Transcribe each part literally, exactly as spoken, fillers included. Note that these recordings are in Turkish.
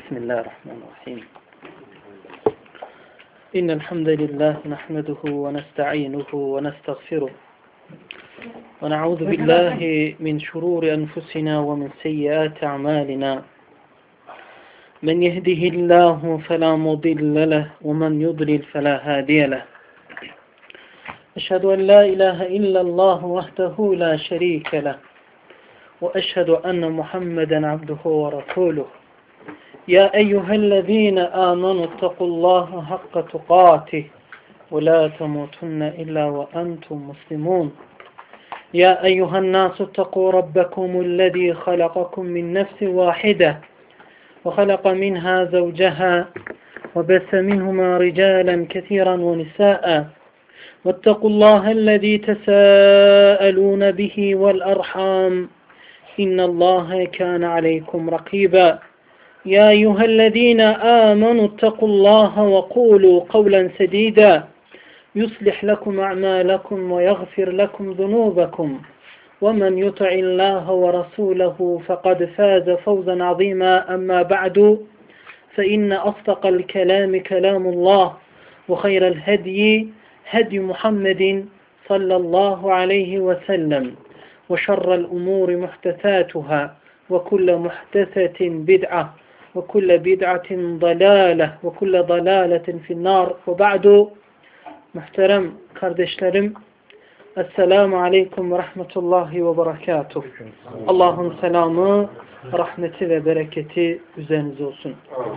بسم الله الرحمن الرحيم إن الحمد لله نحمده ونستعينه ونستغفره ونعوذ بالله من شرور أنفسنا ومن سيئات أعمالنا من يهده الله فلا مضل له ومن يضلل فلا هادي له أشهد أن لا إله إلا الله وحده لا شريك له وأشهد أن محمدا عبده ورسوله يا أيها الذين آمنوا اتقوا الله حق تقاته ولا تموتن إلا وأنتم مسلمون يا أيها الناس اتقوا ربكم الذي خلقكم من نفس واحدة وخلق منها زوجها وبث منهما رجالا كثيرا ونساء واتقوا الله الذي تساءلون به والأرحام إن الله كان عليكم رقيبا يا أيها الذين آمنوا اتقوا الله وقولوا قولا سديدا يصلح لكم أعمالكم ويغفر لكم ذنوبكم ومن يطع الله ورسوله فقد فاز فوزا عظيما أما بعد فإن أصدق الكلام كلام الله وخير الهدي هدي محمد صلى الله عليه وسلم وشر الأمور محدثاتها وكل محدثة بدعة وكل بدعة ضلالة وكل ضلالة في النار وبعد muhterem kardeşlerim Esselamu Aleyküm ve Rahmetullahi ve Berekatuhu. Allah'ın selamı, rahmeti ve bereketi üzerinize olsun.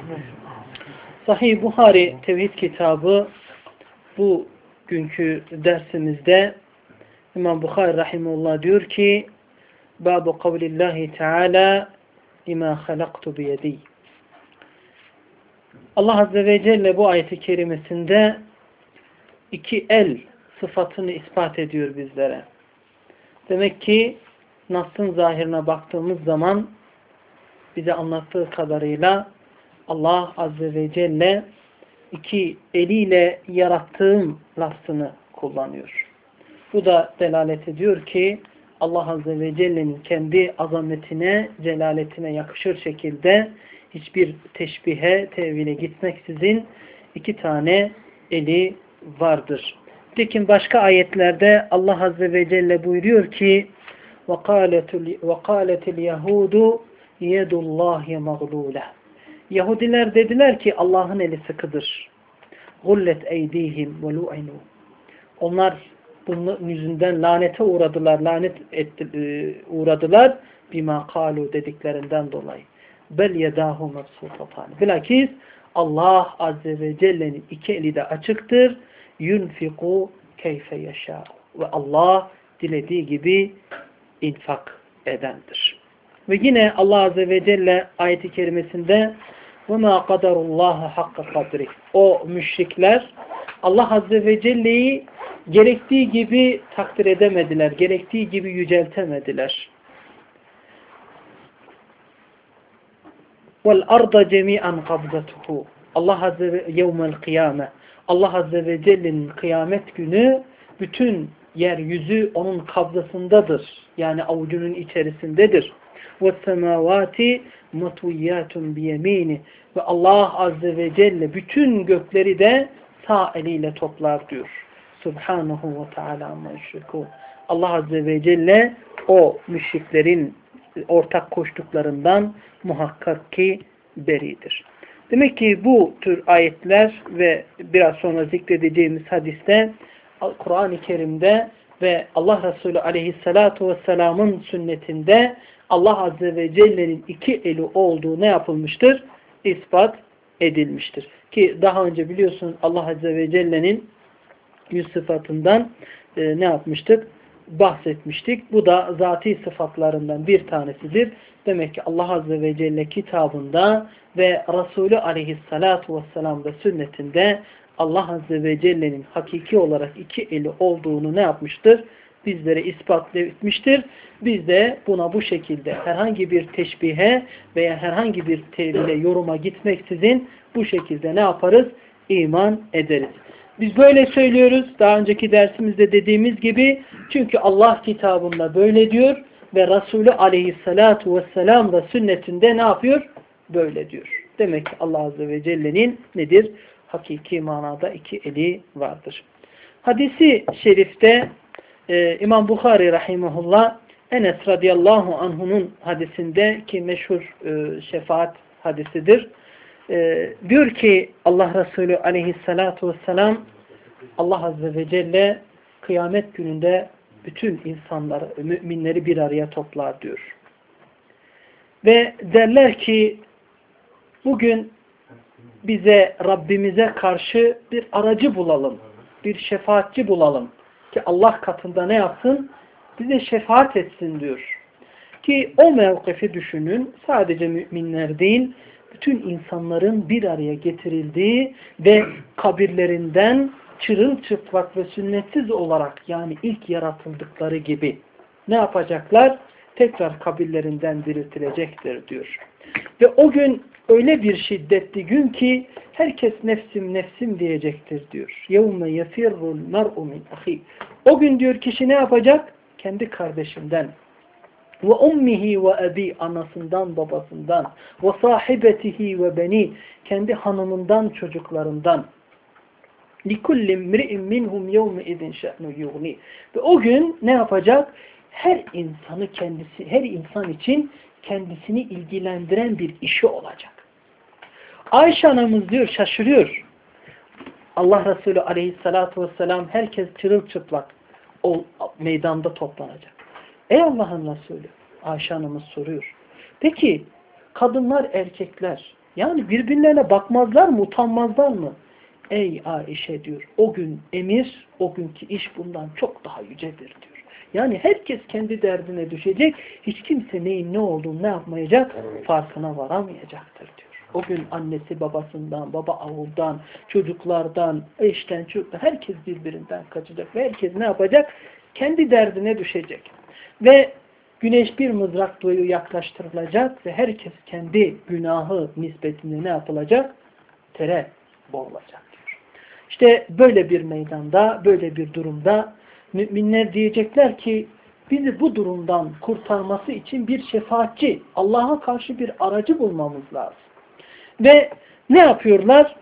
Sahih Buhari Tevhid kitabı bu günkü dersimizde İmam Buhari Rahimullah diyor ki Bâbu kavlillahi Teala İmâ halaktu biyedî. Allah Azze ve Celle bu ayeti kerimesinde iki el sıfatını ispat ediyor bizlere. Demek ki Nas'ın zahirine baktığımız zaman bize anlattığı kadarıyla Allah Azze ve Celle iki eliyle yarattığım lafzını kullanıyor. Bu da delalet ediyor ki Allah Azze ve Celle'nin kendi azametine, celaletine yakışır şekilde hiçbir teşbihe, tevhile gitmeksizin iki tane eli vardır. Lakin başka ayetlerde Allah Azze ve Celle buyuruyor ki وَقَالَتِ الْيَهُودُ يَدُ اللّٰهِ مَغْلُولَهِ Yahudiler dediler ki Allah'ın eli sıkıdır. غُلَّتْ اَيْد۪يهِمْ وَلُعِنُوا Onlar bunun yüzünden lanete uğradılar, lanet etti, uğradılar bima kalu dediklerinden dolayı. Bel yedahu mebsutatan. Bilakis Allah Azze ve Celle'nin iki eli de açıktır. Yunfiku keyfe yaşa. Ve Allah dilediği gibi infak edendir. Ve yine Allah Azze ve Celle ayet-i kerimesinde وَمَا قَدَرُ اللّٰهَ حَقَّ قَدْرِهِ O müşrikler Allah Azze ve Celle'yi gerektiği gibi takdir edemediler. Gerektiği gibi yüceltemediler. وَالْأَرْضَ جَمِيعًا قَبْضَتُهُ Allah Azze ve yevmel kıyame Allah Azze ve Celle'nin kıyamet günü bütün yeryüzü onun kabzasındadır. Yani avucunun içerisindedir. وَالسَّمَاوَاتِ مَطْوِيَّاتٌ بِيَم۪ينِ Ve Allah Azze ve Celle bütün gökleri de sağ eliyle toplar diyor. Subhanahu ve Teala amma yüşrikûn. Allah Azze ve Celle o müşriklerin ortak koştuklarından muhakkak ki beridir. Demek ki bu tür ayetler ve biraz sonra zikredeceğimiz hadiste Kur'an-ı Kerim'de ve Allah Resulü Aleyhisselatü Vesselam'ın sünnetinde Allah Azze ve Celle'nin iki eli olduğu ne yapılmıştır? İspat edilmiştir. Ki daha önce biliyorsunuz Allah Azze ve Celle'nin yüz sıfatından e, ne yapmıştık? Bahsetmiştik. Bu da zati sıfatlarından bir tanesidir. Demek ki Allah Azze ve Celle kitabında ve Resulü Aleyhisselatü Vesselam'da sünnetinde Allah Azze ve Celle'nin hakiki olarak iki eli olduğunu ne yapmıştır? Bizlere ispat etmiştir. Biz de buna bu şekilde herhangi bir teşbihe veya herhangi bir tevhile, yoruma gitmeksizin bu şekilde ne yaparız? İman ederiz. Biz böyle söylüyoruz. Daha önceki dersimizde dediğimiz gibi çünkü Allah kitabında böyle diyor ve Resulü Aleyhisselatü Vesselam da sünnetinde ne yapıyor? Böyle diyor. Demek ki Allah Azze ve Celle'nin nedir? Hakiki manada iki eli vardır. Hadisi şerifte e, İmam Bukhari rahimahullah Enes radıyallahu anh'unun hadisinde ki meşhur e, şefaat hadisidir. E, diyor ki Allah Resulü aleyhissalatu vesselam Allah Azze ve Celle kıyamet gününde bütün insanları, müminleri bir araya toplar diyor. Ve derler ki bugün bize Rabbimize karşı bir aracı bulalım, bir şefaatçi bulalım ki Allah katında ne yapsın? Bize şefaat etsin diyor. Ki o mevkifi düşünün, sadece müminler değil, bütün insanların bir araya getirildiği ve kabirlerinden çırılçıplak ve sünnetsiz olarak, yani ilk yaratıldıkları gibi ne yapacaklar? Tekrar kabirlerinden diriltilecektir diyor. Ve o gün öyle bir şiddetli gün ki herkes nefsim nefsim diyecektir diyor. يَوْمَ يَفِرُّ الْمَرْءُ مِنْ أَخِيهِ O gün diyor kişi ne yapacak? Kendi kardeşinden. Ve ummihi ve abi anasından babasından ve sahibetihi ve beni kendi hanımından çocuklarından likulli mri'in minhum yevme idin şe'nu yughni ve o gün ne yapacak? Her insanı kendisi her insan için kendisini ilgilendiren bir işi olacak. Ayşe anamız diyor şaşırıyor. Allah Resulü aleyhissalatu vesselam herkes çırılçıplak o meydanda toplanacak. Ey Allah'ın Resulü, Ayşe anamız soruyor. Peki kadınlar, erkekler yani birbirlerine bakmazlar mı, utanmazlar mı? Ey Ayşe diyor, o gün emir, o günkü iş bundan çok daha yücedir diyor. Yani herkes kendi derdine düşecek, hiç kimse neyin ne olduğunu ne yapmayacak, farkına varamayacaktır diyor. O gün annesi babasından, baba avuldan, çocuklardan, eşten, çocuktan, herkes birbirinden kaçacak ve herkes ne yapacak? Kendi derdine düşecek. Ve güneş bir mızrak boyu yaklaştırılacak ve herkes kendi günahı nispetinde ne yapılacak? Tere boğulacak diyor. İşte böyle bir meydanda, böyle bir durumda müminler diyecekler ki bizi bu durumdan kurtarması için bir şefaatçi, Allah'a karşı bir aracı bulmamız lazım. Ve ne yapıyorlar?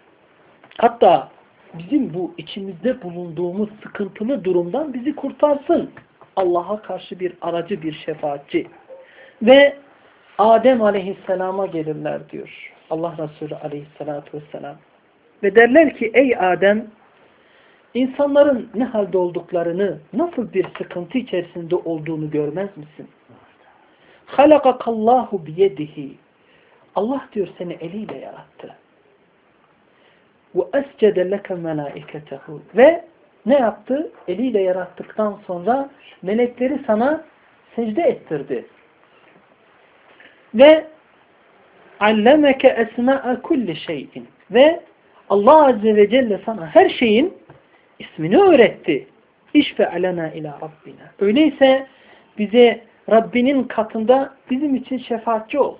Hatta bizim bu içimizde bulunduğumuz sıkıntılı durumdan bizi kurtarsın. Allah'a karşı bir aracı, bir şefaatçi. Ve Adem aleyhisselama gelirler diyor. Allah Resulü aleyhissalatu vesselam. Ve derler ki ey Adem, insanların ne halde olduklarını, nasıl bir sıkıntı içerisinde olduğunu görmez misin? Halakakallahu biyedihi. Allah diyor seni eliyle yarattı. Ve escede leke melaiketehu. Ve ne yaptı? Eliyle yarattıktan sonra melekleri sana secde ettirdi. Ve allemeke esma'a kulli şeyin. Ve Allah Azze ve Celle sana her şeyin ismini öğretti. İşfe'alena ila Rabbina. Öyleyse bize Rabbinin katında bizim için şefaatçi ol.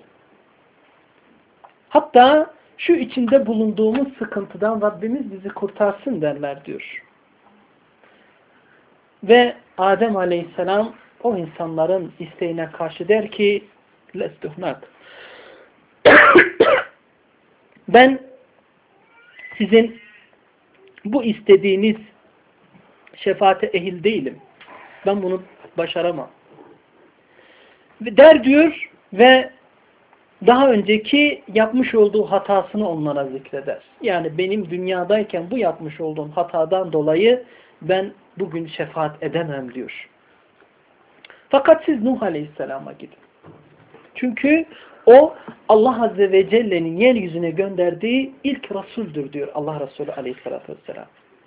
Hatta şu içinde bulunduğumuz sıkıntıdan Rabbimiz bizi kurtarsın derler diyor. Ve Adem aleyhisselam o insanların isteğine karşı der ki lestuhnak. Ben sizin bu istediğiniz şefaate ehil değilim. Ben bunu başaramam. Der diyor ve daha önceki yapmış olduğu hatasını onlara zikreder. Yani benim dünyadayken bu yapmış olduğum hatadan dolayı ben bugün şefaat edemem diyor. Fakat siz Nuh Aleyhisselam'a gidin. Çünkü o Allah Azze ve Celle'nin yeryüzüne gönderdiği ilk Resul'dür diyor Allah Resulü Aleyhisselatü Vesselam.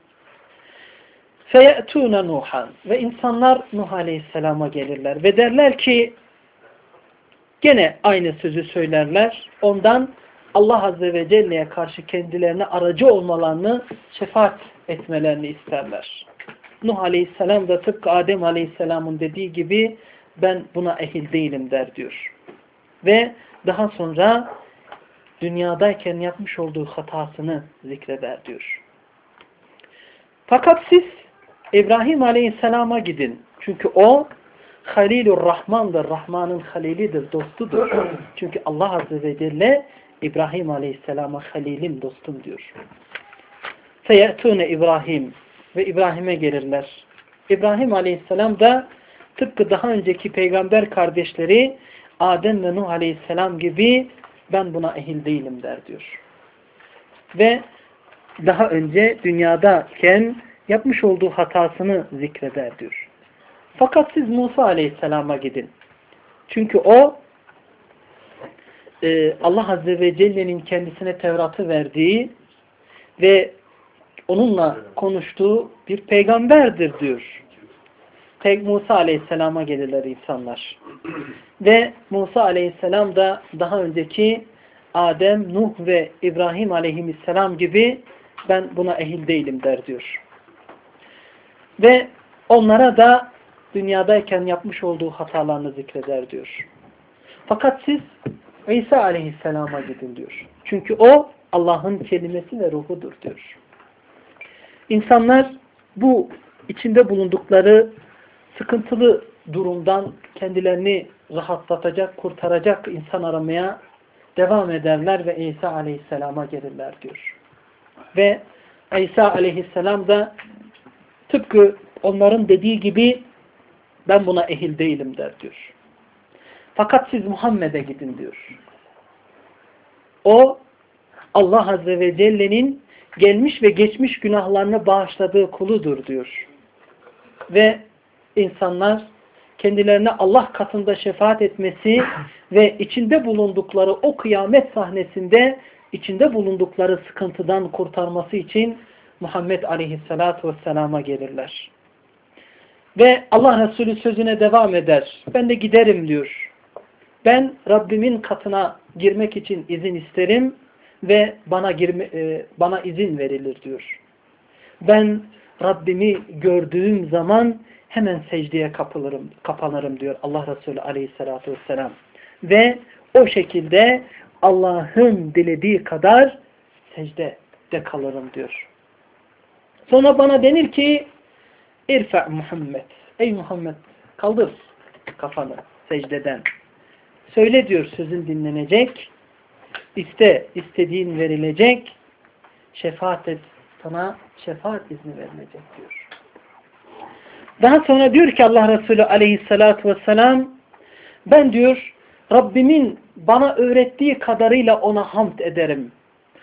فَيَأْتُونَ Nuhan ve insanlar Nuh Aleyhisselam'a gelirler ve derler ki gene aynı sözü söylerler. Ondan Allah Azze ve Celle'ye karşı kendilerine aracı olmalarını, şefaat etmelerini isterler. Nuh Aleyhisselam da tıpkı Adem Aleyhisselam'ın dediği gibi ben buna ehil değilim der diyor. Ve daha sonra dünyadayken yapmış olduğu hatasını zikreder diyor. Fakat siz İbrahim Aleyhisselam'a gidin. Çünkü o Halilur Rahman'dır. Rahman'ın halilidir, dostudur. Çünkü Allah Azze ve Celle İbrahim Aleyhisselam'a halilim, dostum diyor. Feyetune İbrahim ve İbrahim'e gelirler. İbrahim Aleyhisselam da tıpkı daha önceki peygamber kardeşleri Adem ve Nuh Aleyhisselam gibi ben buna ehil değilim der diyor. Ve daha önce dünyadayken yapmış olduğu hatasını zikreder diyor. Fakat siz Musa Aleyhisselam'a gidin. Çünkü o e, Allah Azze ve Celle'nin kendisine Tevrat'ı verdiği ve onunla konuştuğu bir peygamberdir diyor. Peygamber Musa Aleyhisselam'a gelirler insanlar. Ve Musa Aleyhisselam da daha önceki Adem, Nuh ve İbrahim Aleyhisselam gibi ben buna ehil değilim der diyor. Ve onlara da dünyadayken yapmış olduğu hatalarını zikreder diyor. Fakat siz İsa Aleyhisselam'a gidin diyor. Çünkü o Allah'ın kelimesi ve ruhudur diyor. İnsanlar bu içinde bulundukları sıkıntılı durumdan kendilerini rahatlatacak, kurtaracak insan aramaya devam ederler ve İsa Aleyhisselam'a gelirler diyor. Ve İsa Aleyhisselam da tıpkı onların dediği gibi ben buna ehil değilim der diyor. Fakat siz Muhammed'e gidin diyor. O Allah Azze ve Celle'nin gelmiş ve geçmiş günahlarını bağışladığı kuludur diyor. Ve insanlar kendilerine Allah katında şefaat etmesi ve içinde bulundukları o kıyamet sahnesinde içinde bulundukları sıkıntıdan kurtarması için Muhammed Aleyhisselatü Vesselam'a gelirler. Ve Allah Resulü sözüne devam eder. Ben de giderim diyor. Ben Rabbimin katına girmek için izin isterim ve bana girme, e, bana izin verilir diyor. Ben Rabbimi gördüğüm zaman hemen secdeye kapılırım, kapanırım diyor Allah Resulü Aleyhisselatü Vesselam. Ve o şekilde Allah'ın dilediği kadar secdede kalırım diyor. Sonra bana denir ki İrfa Muhammed. Ey Muhammed kaldır kafanı secdeden. Söyle diyor sözün dinlenecek. İste istediğin verilecek. Şefaat et sana şefaat izni verilecek diyor. Daha sonra diyor ki Allah Resulü Aleyhisselatü Vesselam ben diyor Rabbimin bana öğrettiği kadarıyla ona hamd ederim.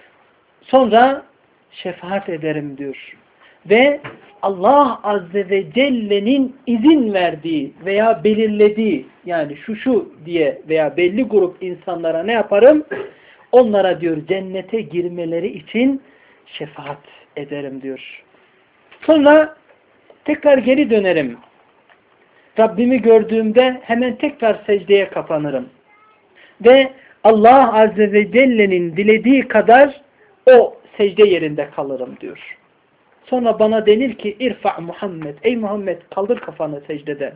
Sonra şefaat ederim diyor. Ve Allah Azze ve Celle'nin izin verdiği veya belirlediği yani şu şu diye veya belli grup insanlara ne yaparım? Onlara diyor cennete girmeleri için şefaat ederim diyor. Sonra tekrar geri dönerim. Rabbimi gördüğümde hemen tekrar secdeye kapanırım. Ve Allah Azze ve Celle'nin dilediği kadar o secde yerinde kalırım diyor. Sonra bana denir ki İrfa Muhammed. Ey Muhammed kaldır kafanı secdeden.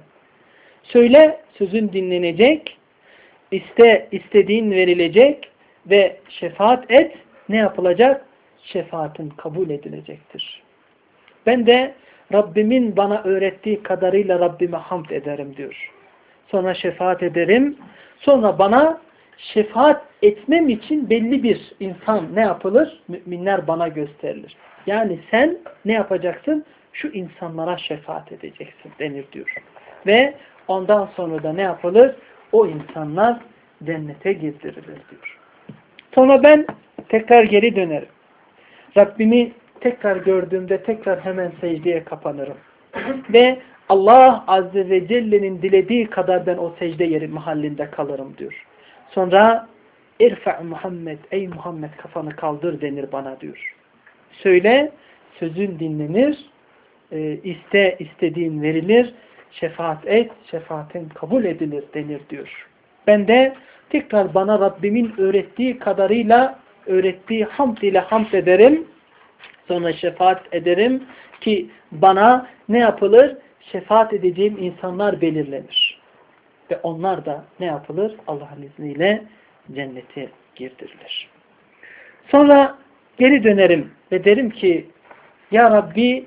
Söyle sözün dinlenecek. İste istediğin verilecek. Ve şefaat et. Ne yapılacak? Şefaatin kabul edilecektir. Ben de Rabbimin bana öğrettiği kadarıyla Rabbime hamd ederim diyor. Sonra şefaat ederim. Sonra bana şefaat etmem için belli bir insan ne yapılır? Müminler bana gösterilir. Yani sen ne yapacaksın? Şu insanlara şefaat edeceksin denir diyor. Ve ondan sonra da ne yapılır? O insanlar cennete girdirilir diyor. Sonra ben tekrar geri dönerim. Rabbimi tekrar gördüğümde tekrar hemen secdeye kapanırım. Ve Allah Azze ve Celle'nin dilediği kadar ben o secde yeri mahallinde kalırım diyor. Sonra İrfa Muhammed, ey Muhammed kafanı kaldır denir bana diyor. Söyle, sözün dinlenir, e, iste istediğin verilir, şefaat et, şefaatin kabul edilir denir diyor. Ben de tekrar bana Rabbimin öğrettiği kadarıyla, öğrettiği hamd ile hamd ederim, sonra şefaat ederim ki bana ne yapılır? Şefaat edeceğim insanlar belirlenir. Ve onlar da ne yapılır? Allah'ın izniyle cennete girdirilir. Sonra geri dönerim ve derim ki Ya Rabbi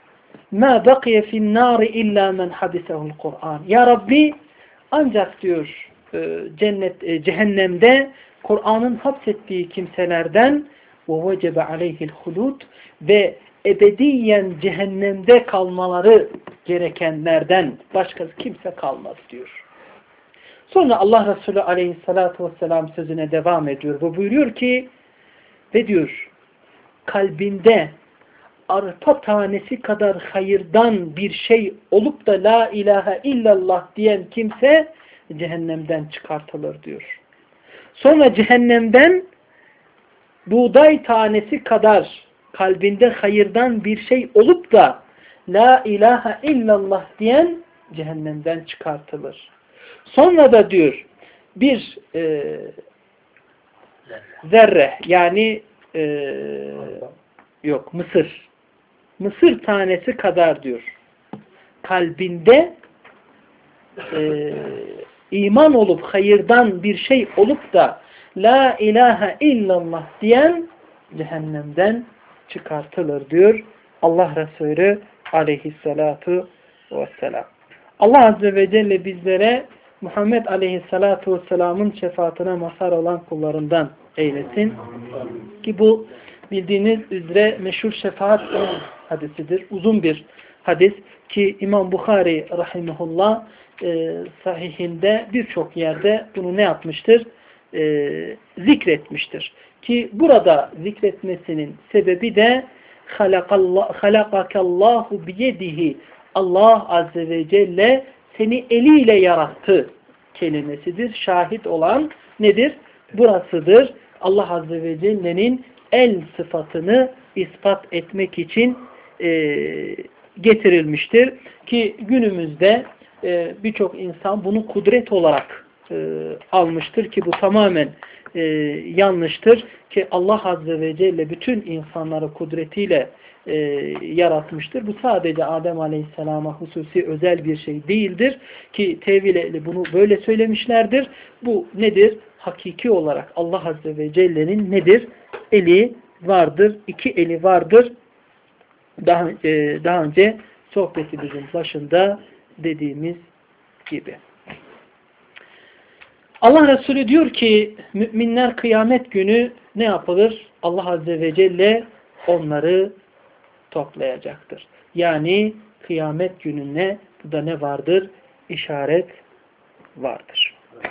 ma baqiye fin nari illa men habisehu'l Kur'an. Ya Rabbi ancak diyor cennet cehennemde Kur'an'ın hapsettiği kimselerden وَوَجَبَ عَلَيْهِ الْخُلُودِ ve ebediyen cehennemde kalmaları gerekenlerden başka kimse kalmaz diyor. Sonra Allah Resulü aleyhissalatu vesselam sözüne devam ediyor. Bu buyuruyor ki ve diyor kalbinde arpa tanesi kadar hayırdan bir şey olup da la ilahe illallah diyen kimse cehennemden çıkartılır diyor. Sonra cehennemden buğday tanesi kadar kalbinde hayırdan bir şey olup da la ilahe illallah diyen cehennemden çıkartılır. Sonra da diyor bir e, zerre yani e, yok mısır mısır tanesi kadar diyor kalbinde e, iman olup hayırdan bir şey olup da la ilahe illallah diyen cehennemden çıkartılır diyor Allah Resulü aleyhissalatu vesselam. Allah Azze ve Celle bizlere Muhammed aleyhissalatu vesselamın şefaatine mazhar olan kullarından eylesin. Ki bu bildiğiniz üzere meşhur şefaat hadisidir. Uzun bir hadis ki İmam Bukhari rahimehullah e, sahihinde birçok yerde bunu ne yapmıştır? E, zikretmiştir. Ki burada zikretmesinin sebebi de halakakallahu biyedihi Allah Azze ve Celle seni eliyle yarattı kelimesidir. Şahit olan nedir? Burasıdır. Allah Azze ve Celle'nin el sıfatını ispat etmek için e, getirilmiştir. Ki günümüzde e, birçok insan bunu kudret olarak e, almıştır ki bu tamamen e, yanlıştır. Ki Allah Azze ve Celle bütün insanları kudretiyle e, yaratmıştır. Bu sadece Adem Aleyhisselam'a hususi özel bir şey değildir. Ki tevil ehli bunu böyle söylemişlerdir. Bu nedir? Hakiki olarak Allah Azze ve Celle'nin nedir? Eli vardır. İki eli vardır. Daha, e, daha önce sohbetimizin başında dediğimiz gibi. Allah Resulü diyor ki müminler kıyamet günü ne yapılır? Allah Azze ve Celle onları toplayacaktır. Yani kıyamet gününe bu da ne vardır? İşaret vardır.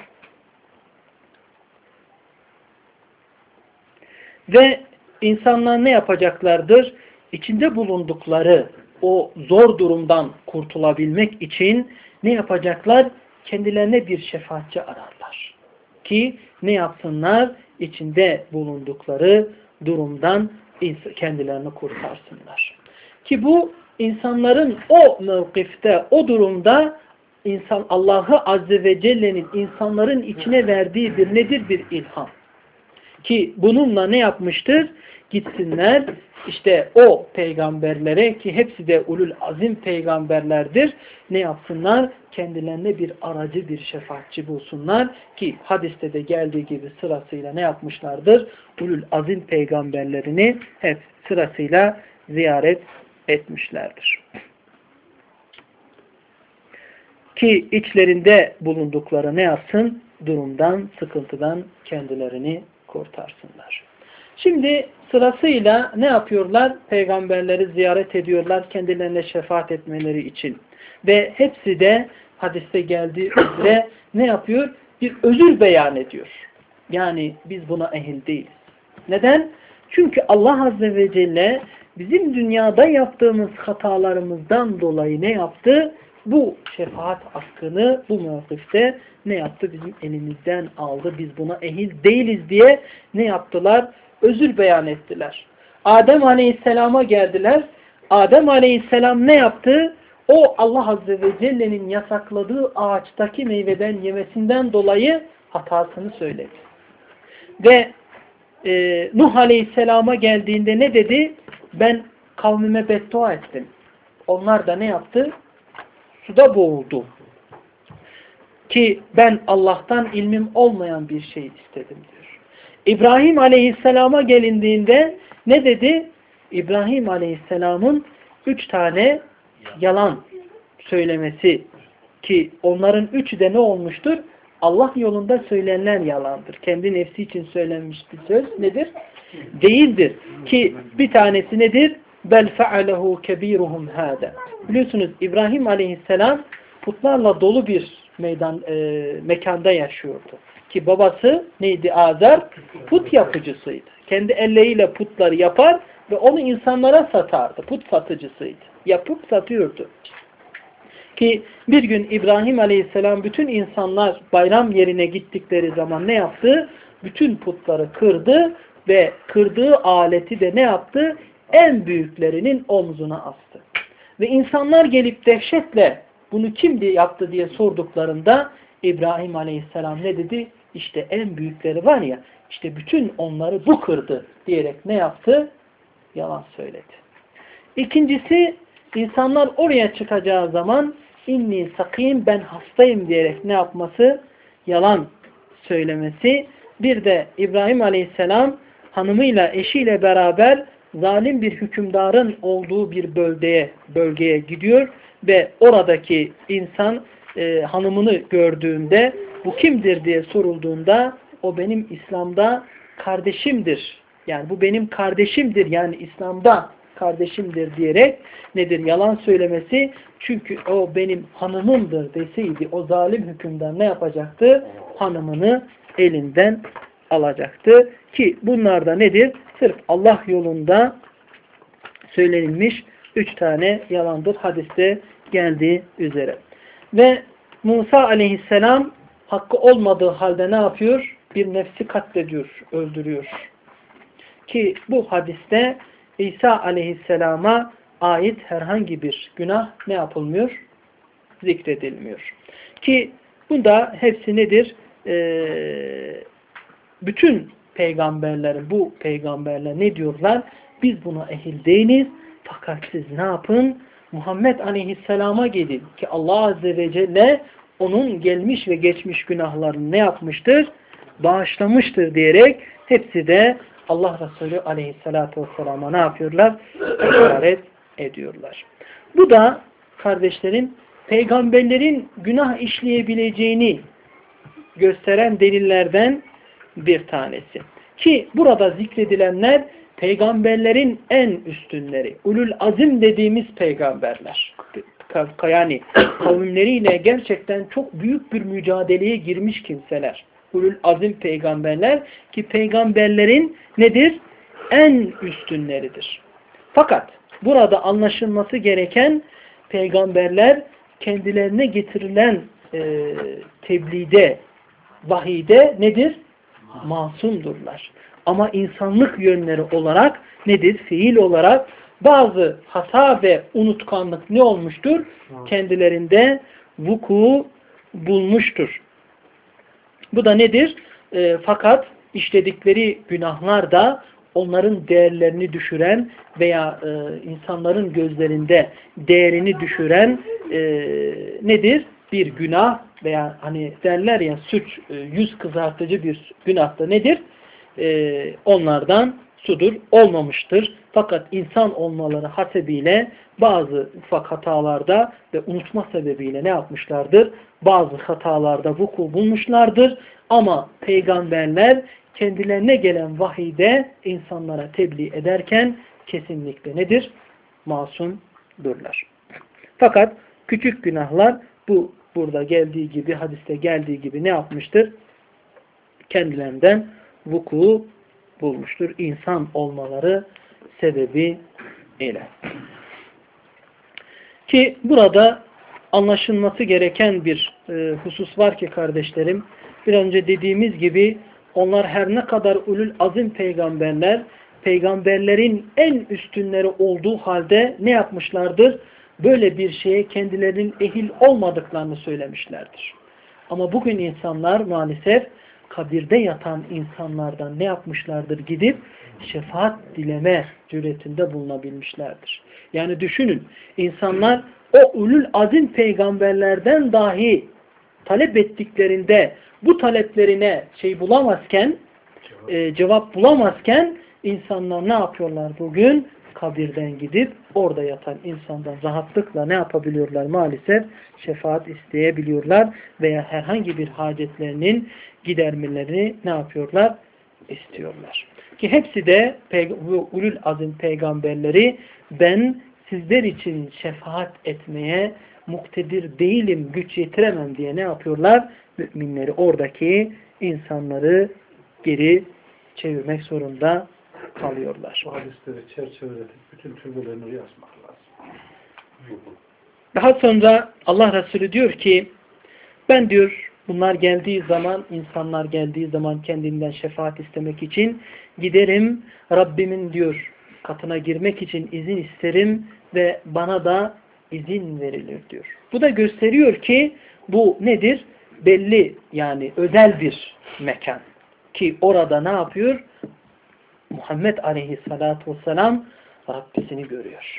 Ve insanlar ne yapacaklardır? İçinde bulundukları o zor durumdan kurtulabilmek için ne yapacaklar? Kendilerine bir şefaatçi ararlar. Ki ne yapsınlar? İçinde bulundukları durumdan kendilerini kurtarsınlar. Ki bu insanların o mevkifte, o durumda insan Allah'ı Azze ve Celle'nin insanların içine verdiği bir nedir? Bir ilham. Ki bununla ne yapmıştır? Gitsinler işte o peygamberlere ki hepsi de ulul azim peygamberlerdir. Ne yapsınlar? Kendilerine bir aracı, bir şefaatçi bulsunlar ki hadiste de geldiği gibi sırasıyla ne yapmışlardır? Ulul azim peygamberlerini hep sırasıyla ziyaret etmişlerdir. Ki içlerinde bulundukları ne yapsın? Durumdan, sıkıntıdan kendilerini kurtarsınlar. Şimdi sırasıyla ne yapıyorlar? Peygamberleri ziyaret ediyorlar kendilerine şefaat etmeleri için. Ve hepsi de hadiste geldiği üzere ne yapıyor? Bir özür beyan ediyor. Yani biz buna ehil değiliz. Neden? Çünkü Allah Azze ve Celle bizim dünyada yaptığımız hatalarımızdan dolayı ne yaptı? Bu şefaat hakkını bu mevkifte ne yaptı? Bizim elimizden aldı. Biz buna ehil değiliz diye ne yaptılar? Özür beyan ettiler. Adem Aleyhisselam'a geldiler. Adem Aleyhisselam ne yaptı? O Allah Azze ve Celle'nin yasakladığı ağaçtaki meyveden yemesinden dolayı hatasını söyledi. Ve e, Nuh Aleyhisselam'a geldiğinde ne dedi? Ben kavmime beddua ettim. Onlar da ne yaptı? Suda boğuldu. Ki ben Allah'tan ilmim olmayan bir şey istedim diyor. İbrahim Aleyhisselam'a gelindiğinde ne dedi? İbrahim Aleyhisselam'ın üç tane yalan söylemesi ki onların üçü de ne olmuştur? Allah yolunda söylenenler yalandır. Kendi nefsi için söylenmiş bir söz nedir? Değildir. Ki bir tanesi nedir? Bel fe'alehu kebiruhum hâdâ. Biliyorsunuz İbrahim Aleyhisselam putlarla dolu bir meydan e, mekanda yaşıyordu. Ki babası neydi? Azar put yapıcısıydı. Kendi elleriyle putları yapar ve onu insanlara satardı. Put satıcısıydı. Yapıp satıyordu. Ki bir gün İbrahim Aleyhisselam bütün insanlar bayram yerine gittikleri zaman ne yaptı? Bütün putları kırdı ve kırdığı aleti de ne yaptı? En büyüklerinin omzuna astı. Ve insanlar gelip dehşetle bunu kim yaptı diye sorduklarında İbrahim Aleyhisselam ne dedi? İşte en büyükleri var ya, işte bütün onları bu kırdı diyerek ne yaptı? Yalan söyledi. İkincisi, insanlar oraya çıkacağı zaman inni sakim, ben hastayım diyerek ne yapması? Yalan söylemesi. Bir de İbrahim Aleyhisselam hanımıyla, eşiyle beraber zalim bir hükümdarın olduğu bir bölgeye, bölgeye gidiyor ve oradaki insan e, hanımını gördüğünde bu kimdir diye sorulduğunda o benim İslam'da kardeşimdir. Yani bu benim kardeşimdir. Yani İslam'da kardeşimdir diyerek nedir? Yalan söylemesi. Çünkü o benim hanımımdır deseydi o zalim hükümdar ne yapacaktı? Hanımını elinden alacaktı. Ki bunlar da nedir? Sırf Allah yolunda söylenilmiş üç tane yalandır. Hadiste geldiği üzere. Ve Musa aleyhisselam hakkı olmadığı halde ne yapıyor? Bir nefsi katlediyor, öldürüyor. Ki bu hadiste İsa aleyhisselama ait herhangi bir günah ne yapılmıyor? Zikredilmiyor. Ki bunda hepsi nedir? Ee, bütün peygamberlerin, bu peygamberler ne diyorlar? Biz buna ehil değiliz. Fakat siz ne yapın? Muhammed aleyhisselama gidin. Ki Allah azze ve celle onun gelmiş ve geçmiş günahlarını ne yapmıştır? Bağışlamıştır diyerek hepsi de Allah Resulü aleyhissalatu vesselama ne yapıyorlar? İşaret ediyorlar. Bu da kardeşlerim peygamberlerin günah işleyebileceğini gösteren delillerden bir tanesi. Ki burada zikredilenler peygamberlerin en üstünleri. Ulul azim dediğimiz peygamberler. Yani kavimleriyle gerçekten çok büyük bir mücadeleye girmiş kimseler. Ulul azim peygamberler ki peygamberlerin nedir? En üstünleridir. Fakat burada anlaşılması gereken peygamberler kendilerine getirilen e, tebliğde, vahide nedir? Masumdurlar. Ama insanlık yönleri olarak nedir? Fiil olarak bazı hata ve unutkanlık ne olmuştur? Kendilerinde vuku bulmuştur. Bu da nedir? E, fakat işledikleri günahlar da onların değerlerini düşüren veya e, insanların gözlerinde değerini düşüren e, nedir? Bir günah veya hani derler ya suç e, yüz kızartıcı bir günah da nedir? E, onlardan sudur, olmamıştır. Fakat insan olmaları hasebiyle bazı ufak hatalarda ve unutma sebebiyle ne yapmışlardır? Bazı hatalarda vuku bulmuşlardır. Ama peygamberler kendilerine gelen vahide insanlara tebliğ ederken kesinlikle nedir? Masumdurlar. Fakat küçük günahlar bu burada geldiği gibi, hadiste geldiği gibi ne yapmıştır? Kendilerinden vuku bulmuştur. İnsan olmaları sebebi ile. Ki burada anlaşılması gereken bir e, husus var ki kardeşlerim, bir önce dediğimiz gibi onlar her ne kadar ulul azim peygamberler, peygamberlerin en üstünleri olduğu halde ne yapmışlardır? Böyle bir şeye kendilerinin ehil olmadıklarını söylemişlerdir. Ama bugün insanlar maalesef kabirde yatan insanlardan ne yapmışlardır? Gidip şefaat dileme cüretinde bulunabilmişlerdir. Yani düşünün, insanlar o ulul azim peygamberlerden dahi talep ettiklerinde bu taleplerine şey bulamazken, e, cevap bulamazken insanlar ne yapıyorlar bugün? kabirden gidip orada yatan insandan rahatlıkla ne yapabiliyorlar? Maalesef şefaat isteyebiliyorlar veya herhangi bir hacetlerinin gidermelerini ne yapıyorlar? İstiyorlar. Ki hepsi de bu ulul azim peygamberleri ben sizler için şefaat etmeye muktedir değilim, güç yetiremem diye ne yapıyorlar? Müminleri, oradaki insanları geri çevirmek zorunda kalıyorlar. Bu hadisleri çerçeveletip bütün türbelerini yazmak lazım. Daha sonra Allah Resulü diyor ki ben diyor bunlar geldiği zaman, insanlar geldiği zaman kendinden şefaat istemek için giderim Rabbimin diyor katına girmek için izin isterim ve bana da izin verilir diyor. Bu da gösteriyor ki bu nedir? Belli yani özel bir mekan. Ki orada ne yapıyor? Muhammed Aleyhisselatü Vesselam Rabbisini görüyor.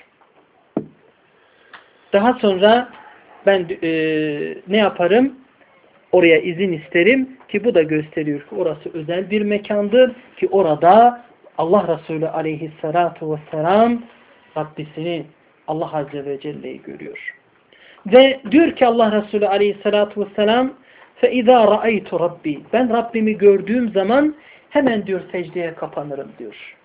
Daha sonra ben e, ne yaparım? Oraya izin isterim ki bu da gösteriyor ki orası özel bir mekandır ki orada Allah Resulü Aleyhisselatü Vesselam Rabbisini Allah Azze ve Celle'yi görüyor. Ve diyor ki Allah Resulü Aleyhisselatü Vesselam فَاِذَا رَأَيْتُ Rabbi ben Rabbimi gördüğüm zaman hemen diyor secdeye kapanırım diyor.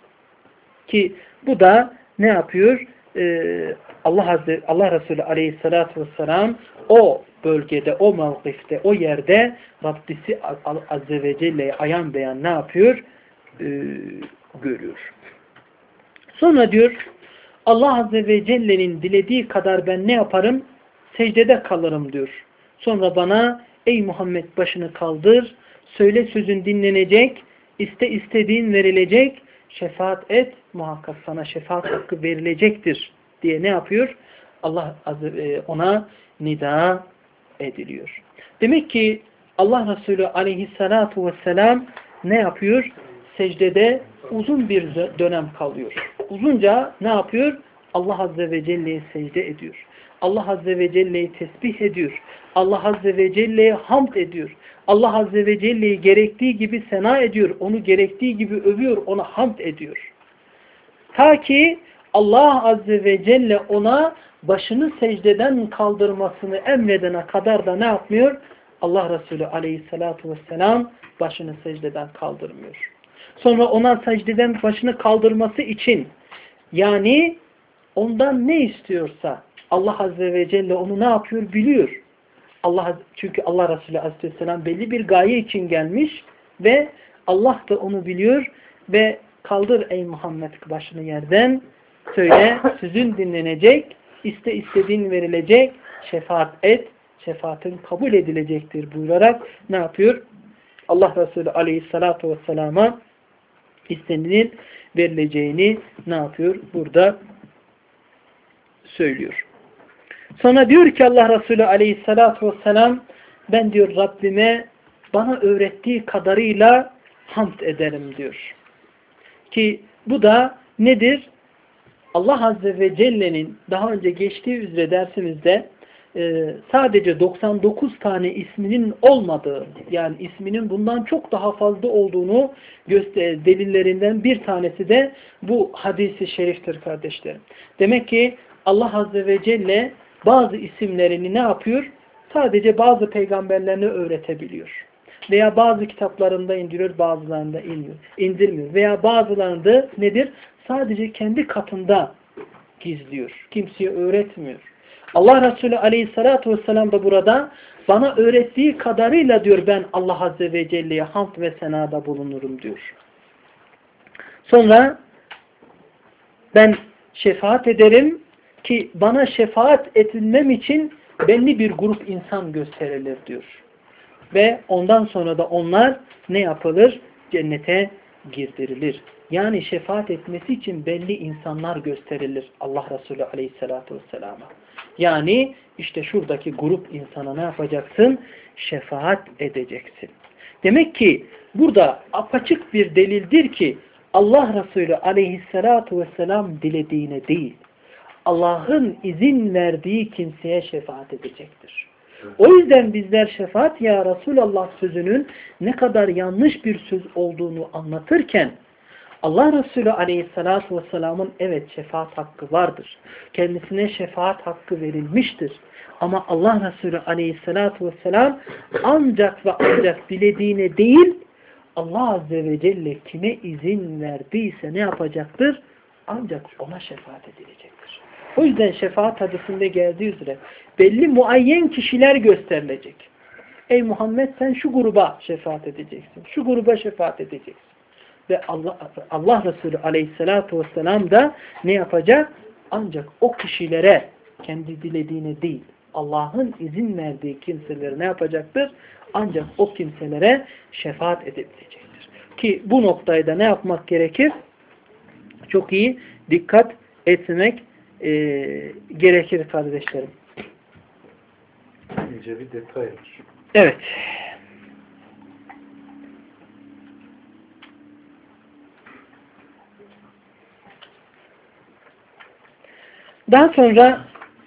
Ki bu da ne yapıyor? Ee, Allah Azze, Allah Resulü Aleyhisselatü Vesselam o bölgede, o mevkifte, o yerde Rabbisi Azze ve Celle'yi ayan beyan ne yapıyor? Ee, görüyor. Sonra diyor Allah Azze ve Celle'nin dilediği kadar ben ne yaparım? Secdede kalırım diyor. Sonra bana ey Muhammed başını kaldır, söyle sözün dinlenecek, iste istediğin verilecek, şefaat et, muhakkak sana şefaat hakkı verilecektir diye ne yapıyor? Allah ona nida ediliyor. Demek ki Allah Resulü Aleyhisselatü Vesselam ne yapıyor? Secdede uzun bir dönem kalıyor. Uzunca ne yapıyor? Allah Azze ve Celle'ye secde ediyor. Allah Azze ve Celle'yi tesbih ediyor. Allah Azze ve Celle'ye hamd ediyor. Allah Azze ve Celle'yi gerektiği gibi sena ediyor. Onu gerektiği gibi övüyor. Ona hamd ediyor. Ta ki Allah Azze ve Celle ona başını secdeden kaldırmasını emredene kadar da ne yapmıyor? Allah Resulü Aleyhisselatü Vesselam başını secdeden kaldırmıyor. Sonra ona secdeden başını kaldırması için yani ondan ne istiyorsa Allah Azze ve Celle onu ne yapıyor? Biliyor. Allah, çünkü Allah Resulü Aleyhisselam belli bir gaye için gelmiş ve Allah da onu biliyor ve kaldır ey Muhammed başını yerden söyle sözün dinlenecek, iste istediğin verilecek, şefaat et, şefaatin kabul edilecektir buyurarak ne yapıyor? Allah Resulü Aleyhisselatü Vesselam'a istenilin verileceğini ne yapıyor? Burada söylüyor. Sonra diyor ki Allah Resulü Aleyhisselatü Vesselam ben diyor Rabbime bana öğrettiği kadarıyla hamd ederim diyor. Ki bu da nedir? Allah Azze ve Celle'nin daha önce geçtiği üzere dersimizde e, sadece doksan dokuz tane isminin olmadığı yani isminin bundan çok daha fazla olduğunu göster delillerinden bir tanesi de bu hadisi şeriftir kardeşlerim. Demek ki Allah Azze ve Celle bazı isimlerini ne yapıyor? Sadece bazı peygamberlerine öğretebiliyor. Veya bazı kitaplarında indiriyor, bazılarında inmiyor, indirmiyor. Veya bazılarında nedir? Sadece kendi katında gizliyor. Kimseye öğretmiyor. Allah Resulü Aleyhisselatü Vesselam da burada bana öğrettiği kadarıyla diyor ben Allah Azze ve Celle'ye hamd ve senada bulunurum diyor. Sonra ben şefaat ederim ki bana şefaat edilmem için belli bir grup insan gösterilir diyor. Ve ondan sonra da onlar ne yapılır? Cennete girdirilir. Yani şefaat etmesi için belli insanlar gösterilir Allah Resulü Aleyhisselatü Vesselam'a. Yani işte şuradaki grup insana ne yapacaksın? Şefaat edeceksin. Demek ki burada apaçık bir delildir ki Allah Resulü Aleyhisselatü Vesselam dilediğine değil, Allah'ın izin verdiği kimseye şefaat edecektir. O yüzden bizler şefaat ya Resulallah sözünün ne kadar yanlış bir söz olduğunu anlatırken Allah Resulü Aleyhisselatü Vesselam'ın evet şefaat hakkı vardır. Kendisine şefaat hakkı verilmiştir. Ama Allah Resulü Aleyhisselatü Vesselam ancak ve ancak dilediğine değil, Allah Azze ve Celle kime izin verdiyse ne yapacaktır? Ancak ona şefaat edilecektir. O yüzden şefaat hadisinde geldiği üzere belli muayyen kişiler gösterilecek. Ey Muhammed sen şu gruba şefaat edeceksin. Şu gruba şefaat edeceksin. Ve Allah, Allah Resulü Aleyhisselatü Vesselam da ne yapacak? Ancak o kişilere kendi dilediğine değil, Allah'ın izin verdiği kimselere ne yapacaktır? Ancak o kimselere şefaat edebilecektir. Ki bu noktayı da ne yapmak gerekir? Çok iyi dikkat etmek e, gerekir kardeşlerim. İnce bir detay var. Evet. Daha sonra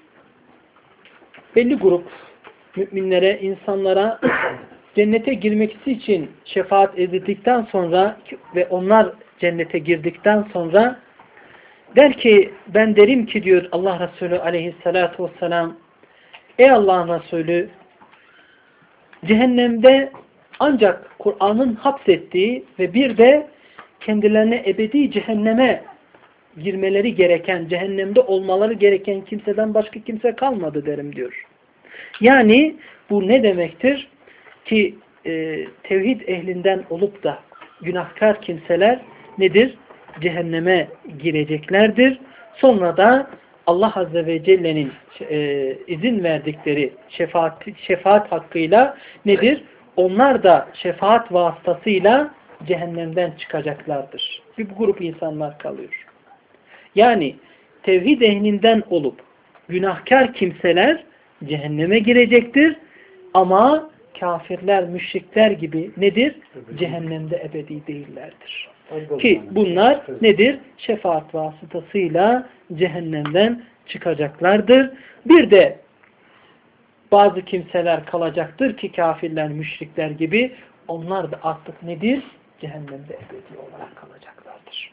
belli grup müminlere, insanlara cennete girmesi için şefaat edildikten sonra ve onlar cennete girdikten sonra der ki, ben derim ki diyor Allah Resulü Aleyhisselatü Vesselam, ey Allah'ın Resulü, cehennemde ancak Kur'an'ın hapsettiği ve bir de kendilerine ebedi cehenneme girmeleri gereken, cehennemde olmaları gereken kimseden başka kimse kalmadı derim diyor. Yani bu ne demektir? Ki e, tevhid ehlinden olup da günahkar kimseler nedir? Cehenneme gireceklerdir. Sonra da Allah Azze ve Celle'nin e, izin verdikleri şefaat, şefaat hakkıyla nedir? Onlar da şefaat vasıtasıyla cehennemden çıkacaklardır. Bir grup insanlar kalıyor. Yani tevhid ehlinden olup günahkar kimseler cehenneme girecektir. Ama kafirler, müşrikler gibi nedir? Cehennemde ebedi değillerdir. Ki bunlar nedir? Şefaat vasıtasıyla cehennemden çıkacaklardır. Bir de bazı kimseler kalacaktır ki kafirler, müşrikler gibi onlar da artık nedir? Cehennemde ebedi olarak kalacaklardır.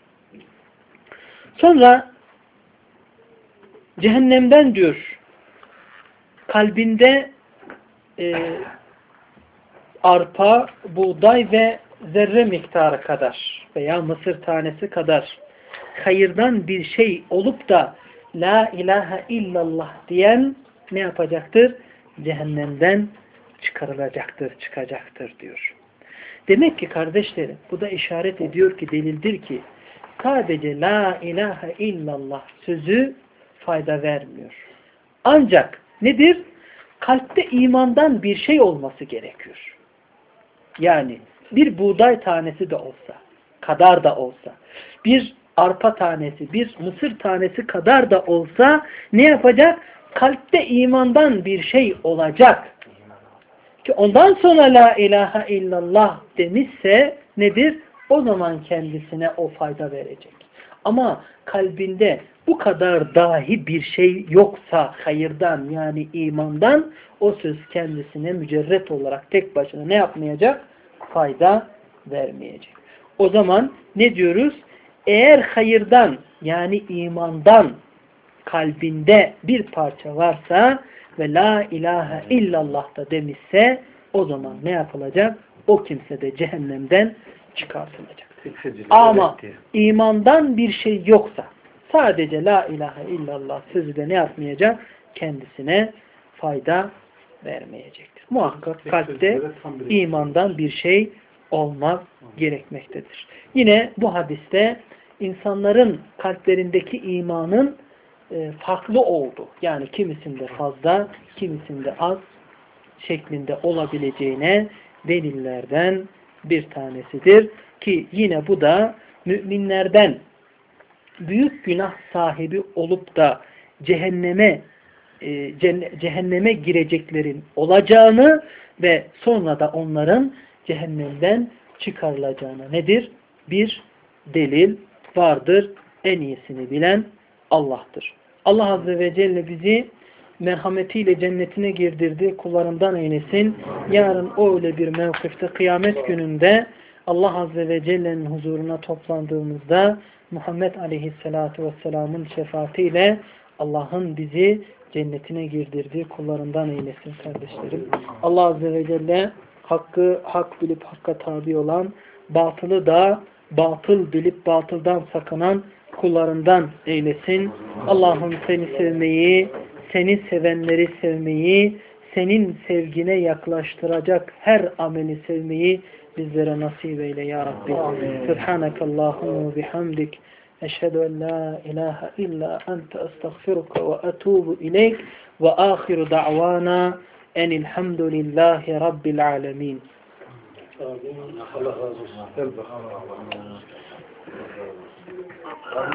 Sonra cehennemden diyor kalbinde e, arpa, buğday ve zerre miktarı kadar veya mısır tanesi kadar hayırdan bir şey olup da la ilahe illallah diyen ne yapacaktır? Cehennemden çıkarılacaktır, çıkacaktır diyor. Demek ki kardeşlerim bu da işaret ediyor ki, delildir ki sadece la ilahe illallah sözü fayda vermiyor. Ancak nedir? Kalpte imandan bir şey olması gerekiyor. Yani bir buğday tanesi de olsa, kadar da olsa, bir arpa tanesi, bir mısır tanesi kadar da olsa ne yapacak? Kalpte imandan bir şey olacak. Ki ondan sonra la ilahe illallah demişse nedir? O zaman kendisine o fayda verecek. Ama kalbinde bu kadar dahi bir şey yoksa hayırdan yani imandan o söz kendisine mücerret olarak tek başına ne yapmayacak? Fayda vermeyecek. O zaman ne diyoruz? Eğer hayırdan yani imandan kalbinde bir parça varsa ve la ilahe illallah da demişse o zaman ne yapılacak? O kimse de cehennemden çıkartılacak. Ama imandan bir şey yoksa sadece la ilahe illallah sözü de ne yapmayacak? Kendisine fayda vermeyecektir. Muhakkak kalpte imandan bir şey olmak gerekmektedir. Yine bu hadiste insanların kalplerindeki imanın e, farklı oldu. Yani kimisinde fazla, kimisinde az şeklinde olabileceğine delillerden bir tanesidir. Ki yine bu da müminlerden büyük günah sahibi olup da cehenneme e, cehenneme gireceklerin olacağını ve sonra da onların cehennemden çıkarılacağına nedir? Bir delil vardır. En iyisini bilen Allah'tır. Allah Azze ve Celle bizi merhametiyle cennetine girdirdi. Kullarından eylesin. Yarın öyle bir mevkifte kıyamet gününde Allah Azze ve Celle'nin huzuruna toplandığımızda Muhammed Aleyhisselatü Vesselam'ın şefaatiyle Allah'ın bizi cennetine girdirdiği kullarından eylesin kardeşlerim. Allah Azze ve Celle hakkı hak bilip hakka tabi olan, batılı da batıl bilip batıldan sakınan kullarından eylesin. Allah'ım seni sevmeyi, seni sevenleri sevmeyi, senin sevgine yaklaştıracak her ameli sevmeyi bizlere nasip eyle ya Rabbi. Subhanakallahumma bihamdik. Eşhedü en la ilahe illa ente estağfiruka ve etubu ileyk ve ahiru da'vana enilhamdülillahi rabbil alemin. Allah razı olsun. Gel bakalım.